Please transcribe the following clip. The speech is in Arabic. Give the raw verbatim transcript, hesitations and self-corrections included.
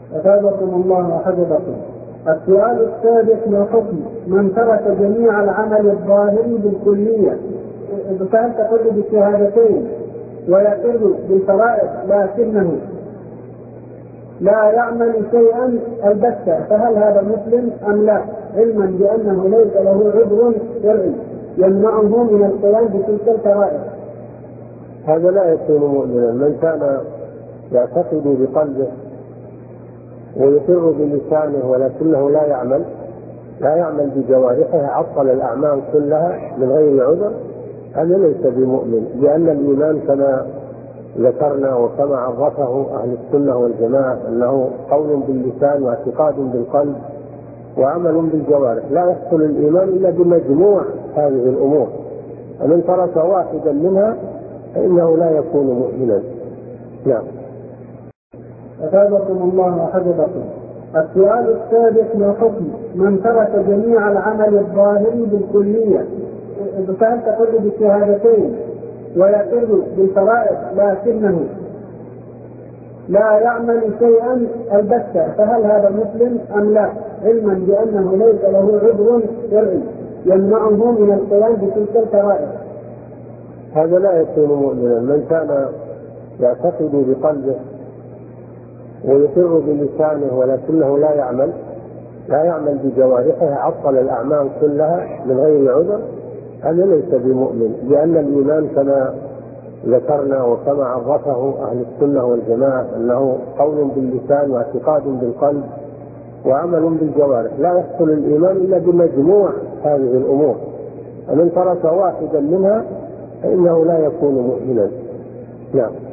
أثابكم الله وحفظكم. السؤال السادس: ما حكم من ترك جميع العمل الظاهري بالكلية، فهل تقر بالشهادتين ويقر بالفرائض لكنه لا يعمل شيئا البتة، فهل هذا مسلم أم لا، علما بأنه ليس له عذر شرعي يمنعه من القيام بتلك الفرائض؟ هذا لا يكون مؤمنا. من كان يعتقد بقلبه ويقر بلسانه ولكنه لا يعمل لا يعمل بجوارحه، عطل الأعمال كلها من غير عذر، هذا ليس بمؤمن. لأن الإيمان كما ذكرنا وكما عرفه أهل السنة والجماعة أنه قول باللسان واعتقاد بالقلب وعمل بالجوارح. لا يحصل الإيمان إلا بمجموع هذه الأمور، ومن ترك واحدا منها فإنه لا يكون مؤمنا. نعم. أثابكم الله وحفظكم. السؤال السادس: ما حكم من ترك جميع العمل الظاهري بالكلية، فهل تقر بالشهادتين ويقر بالفرائض لكنه لا يعمل شيئا البتة، فهل هذا مسلم أم لا، علما بأنه ليس له عذر شرعي يمنعه من القيام بتلك الفرائض؟ هذا لا يكون مؤمنا. من كان يعتقد بقلبه ويقر بلسانه ولكنه لا يعمل لا يعمل بجوارحه، عطل الأعمال كلها من غير عذر، هذا ليس بمؤمن. لأن الإيمان كما ذكرنا وكما عرفه أهل السنة والجماعة أنه قول باللسان واعتقاد بالقلب وعمل بالجوارح. لا يحصل الإيمان إلا بمجموع هذه الأمور، ومن ترك واحدا منها فإنه لا يكون مؤمنا. نعم.